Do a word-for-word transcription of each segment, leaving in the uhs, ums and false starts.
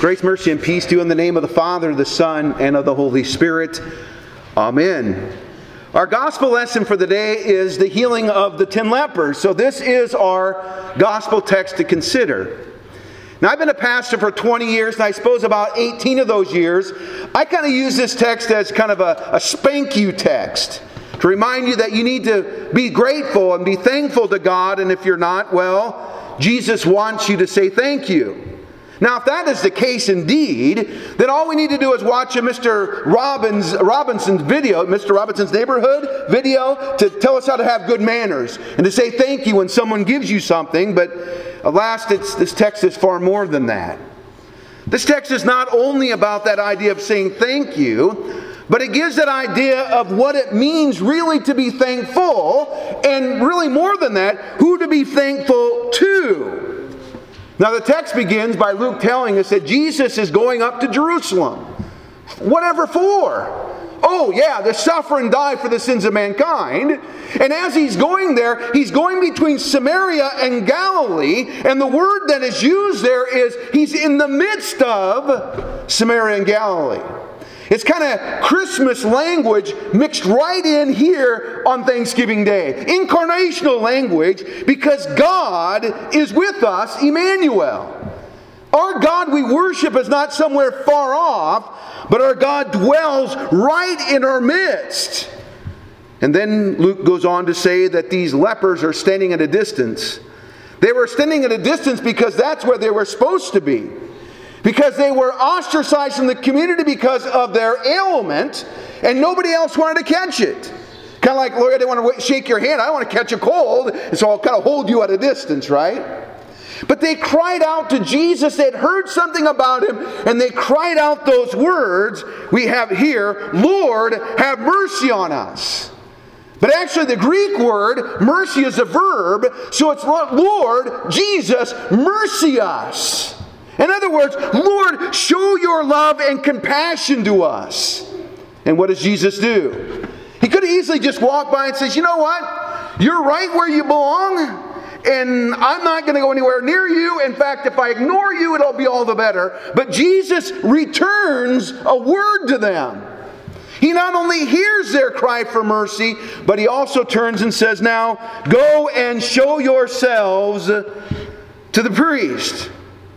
Grace, mercy, and peace to you in the name of the Father, the Son, and of the Holy Spirit. Amen. Our gospel lesson for the day is the healing of the ten lepers. So this is our gospel text to consider. Now, I've been a pastor for twenty years, and I suppose about eighteen of those years, I kind of use this text as kind of a, a spank you text to remind you that you need to be grateful and be thankful to God, and if you're not, well, Jesus wants you to say thank you. Now, if that is the case indeed, then all we need to do is watch a Mister Robbins, Robinson's video, Mister Robinson's Neighborhood video, to tell us how to have good manners and to say thank you when someone gives you something. But alas, it's, this text is far more than that. This text is not only about that idea of saying thank you, but it gives that idea of what it means really to be thankful, and really more than that, who to be thankful to. Now the text begins by Luke telling us that Jesus is going up to Jerusalem. Whatever for? Oh yeah, to suffer and die for the sins of mankind. And as he's going there, he's going between Samaria and Galilee. And the word that is used there is he's in the midst of Samaria and Galilee. It's kind of Christmas language mixed right in here on Thanksgiving Day. Incarnational language, because God is with us, Emmanuel. Our God we worship is not somewhere far off, but our God dwells right in our midst. And then Luke goes on to say that these lepers are standing at a distance. They were standing at a distance because that's where they were supposed to be. Because they were ostracized from the community because of their ailment, and nobody else wanted to catch it. Kind of like, Lord, I didn't want to shake your hand. I don't want to catch a cold, and so I'll kind of hold you at a distance, right? But they cried out to Jesus. They had heard something about him, and they cried out those words we have here, Lord, have mercy on us. But actually the Greek word, mercy, is a verb, so it's Lord, Jesus, mercy us. In other words, Lord, show your love and compassion to us. And what does Jesus do? He could have easily just walked by and says, you know what? You're right where you belong, and I'm not going to go anywhere near you. In fact, if I ignore you, it'll be all the better. But Jesus returns a word to them. He not only hears their cry for mercy, but he also turns and says, now, go and show yourselves to the priest.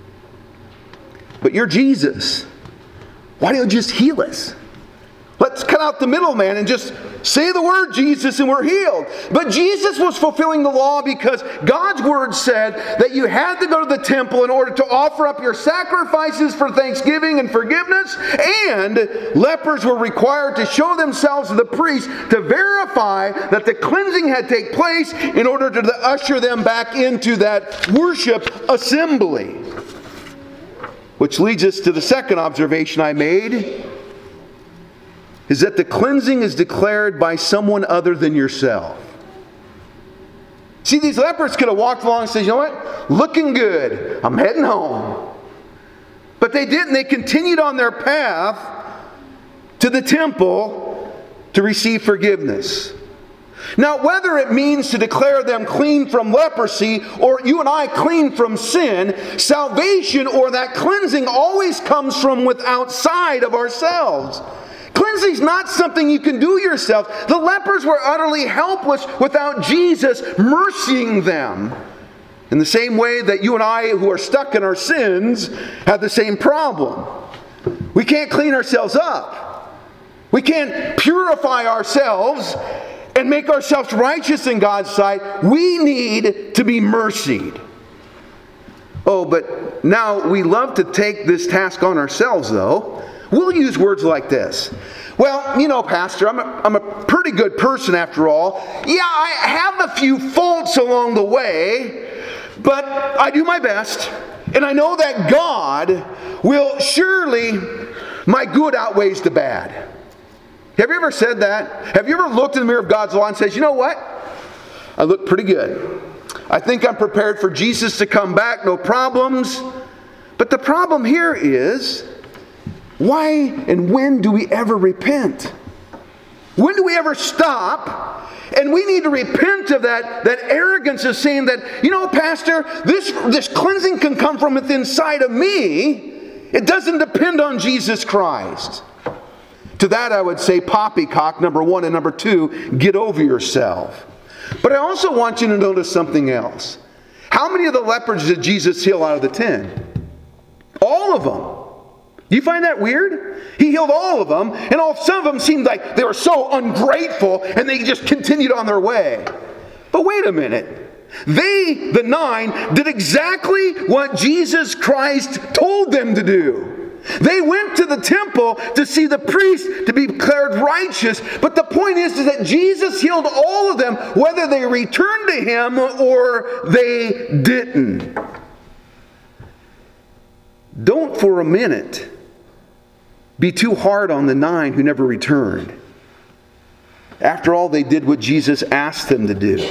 But you're Jesus. Why don't you just heal us? Let's cut out the middleman and just say the word Jesus and we're healed. But Jesus was fulfilling the law because God's word said that you had to go to the temple in order to offer up your sacrifices for thanksgiving and forgiveness. And lepers were required to show themselves to the priest to verify that the cleansing had taken place in order to usher them back into that worship assembly. Which leads us to the second observation I made, is that the cleansing is declared by someone other than yourself. See, these lepers could have walked along and said, you know what? Looking good. I'm heading home. But they didn't. They continued on their path to the temple to receive forgiveness. Now, whether it means to declare them clean from leprosy or you and I clean from sin, salvation or that cleansing always comes from with outside of ourselves. Cleansing is not something you can do yourself. The lepers were utterly helpless without Jesus mercying them. In the same way that you and I who are stuck in our sins have the same problem. We can't clean ourselves up. We can't purify ourselves and make ourselves righteous in God's sight. We need to be mercied. Oh, but now we love to take this task on ourselves, though. We'll use words like this. Well, you know, Pastor, I'm a, I'm a pretty good person after all. Yeah, I have a few faults along the way, but I do my best. And I know that God will surely, my good outweighs the bad. Have you ever said that? Have you ever looked in the mirror of God's law and says, you know what? I look pretty good. I think I'm prepared for Jesus to come back, no problems. But the problem here is, why and when do we ever repent? When do we ever stop? And we need to repent of that, that arrogance of saying that, you know, Pastor, this, this cleansing can come from within inside of me. It doesn't depend on Jesus Christ. To that I would say poppycock, number one, and number two, get over yourself. But I also want you to notice something else. How many of the lepers did Jesus heal out of the ten? All of them. Do you find that weird? He healed all of them, and all some of them seemed like they were so ungrateful, and they just continued on their way. But wait a minute. They, the nine, did exactly what Jesus Christ told them to do. They went to the temple to see the priest to be declared righteous. But the point is, is that Jesus healed all of them, whether they returned to Him or they didn't. Don't for a minute be too hard on the nine who never returned. After all, they did what Jesus asked them to do.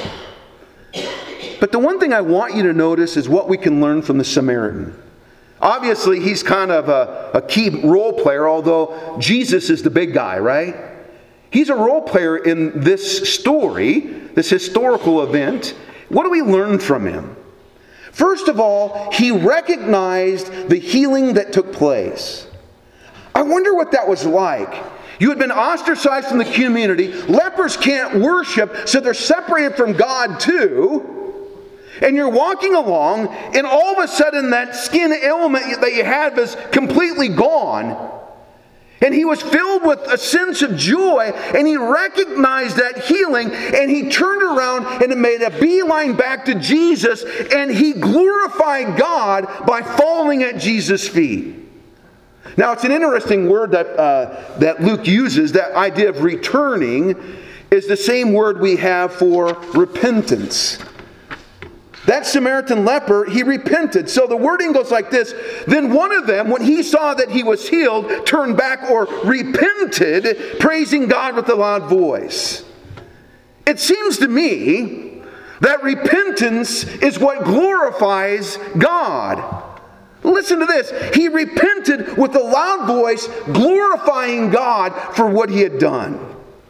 But the one thing I want you to notice is what we can learn from the Samaritan. Obviously, he's kind of a, a key role player, although Jesus is the big guy, right? He's a role player in this story, this historical event. What do we learn from him? First of all, he recognized the healing that took place. I wonder what that was like. You had been ostracized from the community. Lepers can't worship, so they're separated from God too. And you're walking along, and all of a sudden that skin ailment that you had was completely gone. And he was filled with a sense of joy, and he recognized that healing, and he turned around and made a beeline back to Jesus, and he glorified God by falling at Jesus' feet. Now, it's an interesting word that, uh, that Luke uses. That idea of returning is the same word we have for repentance. That Samaritan leper, he repented. So the wording goes like this. Then one of them, when he saw that he was healed, turned back or repented, praising God with a loud voice. It seems to me that repentance is what glorifies God. Listen to this. He repented with a loud voice, glorifying God for what he had done.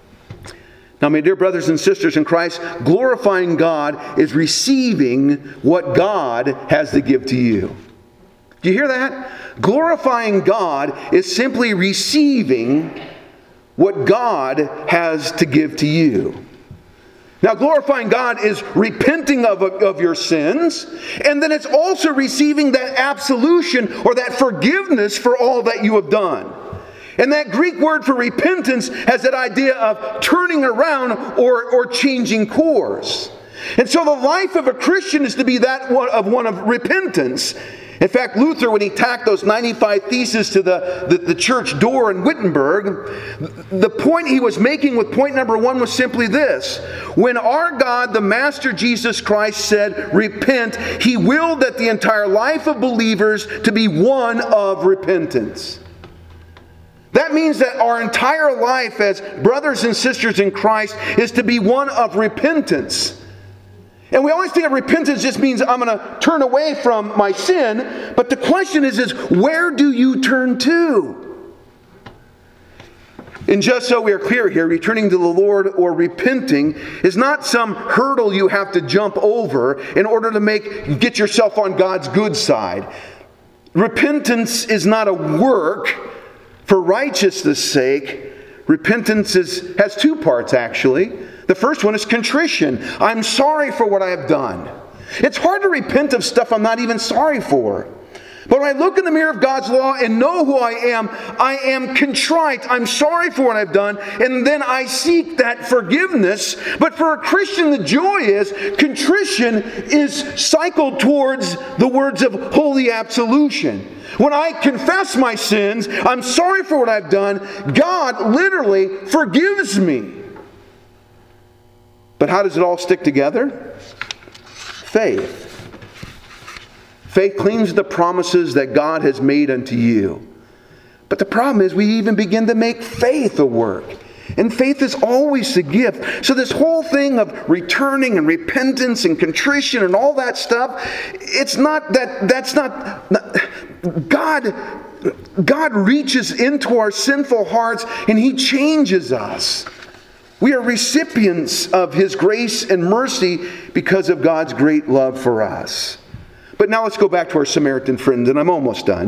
Now, my dear brothers and sisters in Christ, glorifying God is receiving what God has to give to you. Do you hear that? Glorifying God is simply receiving what God has to give to you. Now, glorifying God is repenting of, of your sins, and then it's also receiving that absolution or that forgiveness for all that you have done. And that Greek word for repentance has that idea of turning around or, or changing course. And so the life of a Christian is to be that one of one of repentance. In fact, Luther, when he tacked those ninety-five theses to the, the, the church door in Wittenberg, the point he was making with point number one was simply this. When our God, the Master Jesus Christ, said, repent, He willed that the entire life of believers to be one of repentance. That means that our entire life as brothers and sisters in Christ is to be one of repentance. And we always think of repentance just means I'm going to turn away from my sin. But the question is, is where do you turn to? And just so we are clear here, returning to the Lord or repenting is not some hurdle you have to jump over in order to make get yourself on God's good side. Repentance is not a work for righteousness' sake. Repentance is, has two parts, actually. The first one is contrition. I'm sorry for what I have done. It's hard to repent of stuff I'm not even sorry for. But when I look in the mirror of God's law and know who I am, I am contrite. I'm sorry for what I've done. And then I seek that forgiveness. But for a Christian, the joy is contrition is cycled towards the words of holy absolution. When I confess my sins, I'm sorry for what I've done, God literally forgives me. But how does it all stick together? Faith. Faith clings to the promises that God has made unto you. But the problem is we even begin to make faith a work. And faith is always the gift. So this whole thing of returning and repentance and contrition and all that stuff, it's not that, that's not, not God, God reaches into our sinful hearts and He changes us. We are recipients of His grace and mercy because of God's great love for us. But now let's go back to our Samaritan friend, and I'm almost done.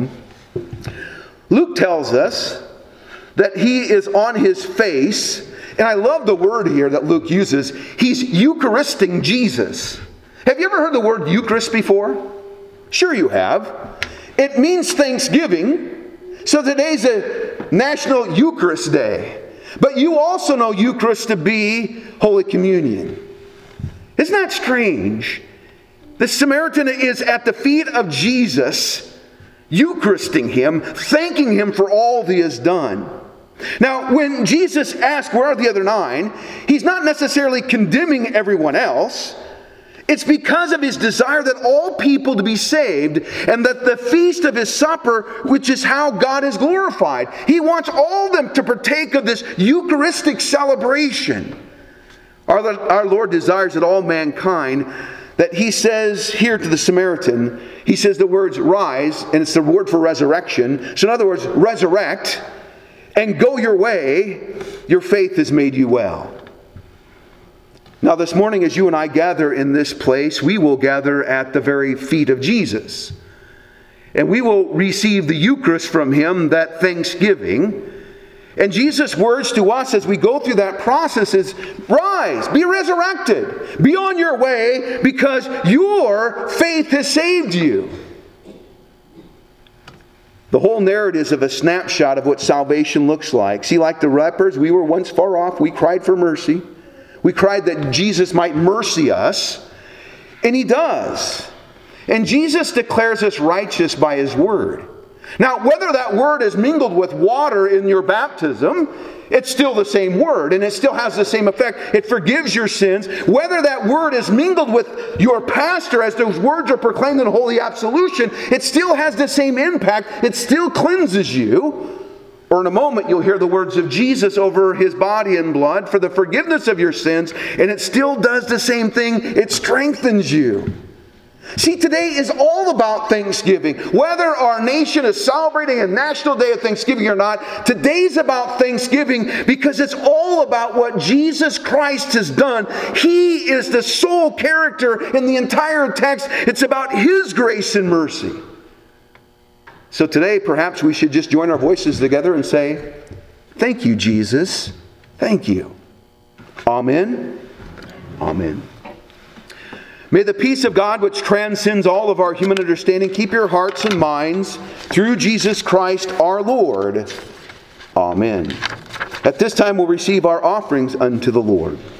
Luke tells us that he is on his face, and I love the word here that Luke uses. He's Eucharisting Jesus. Have you ever heard the word Eucharist before? Sure you have. It means Thanksgiving. So today's a National Eucharist Day. But you also know Eucharist to be Holy Communion. Isn't that strange? The Samaritan is at the feet of Jesus, Eucharisting him, thanking him for all he has done. Now, when Jesus asked, where are the other nine? He's not necessarily condemning everyone else. It's because of his desire that all people to be saved, and that the feast of his supper, which is how God is glorified. He wants all of them to partake of this Eucharistic celebration. Our, our Lord desires that all mankind, that he says here to the Samaritan, he says the words rise, and it's the word for resurrection. So in other words, resurrect and go your way, your faith has made you well. Now this morning, as you and I gather in this place, we will gather at the very feet of Jesus. And we will receive the Eucharist from him, that thanksgiving. And Jesus' words to us as we go through that process is, rise, be resurrected, be on your way, because your faith has saved you. The whole narrative is of a snapshot of what salvation looks like. See, like the lepers, we were once far off. We cried for mercy. We cried that Jesus might mercy us. And he does. And Jesus declares us righteous by his word. Now, whether that word is mingled with water in your baptism, it's still the same word, and it still has the same effect. It forgives your sins. Whether that word is mingled with your pastor as those words are proclaimed in holy absolution, it still has the same impact. It still cleanses you. Or in a moment, you'll hear the words of Jesus over his body and blood for the forgiveness of your sins, and it still does the same thing. It strengthens you. See, today is all about Thanksgiving. Whether our nation is celebrating a national day of Thanksgiving or not, today's about Thanksgiving because it's all about what Jesus Christ has done. He is the sole character in the entire text. It's about his grace and mercy. So today, perhaps we should just join our voices together and say, thank you, Jesus. Thank you. Amen. Amen. May the peace of God, which transcends all of our human understanding, keep your hearts and minds through Jesus Christ our Lord. Amen. At this time, we'll receive our offerings unto the Lord.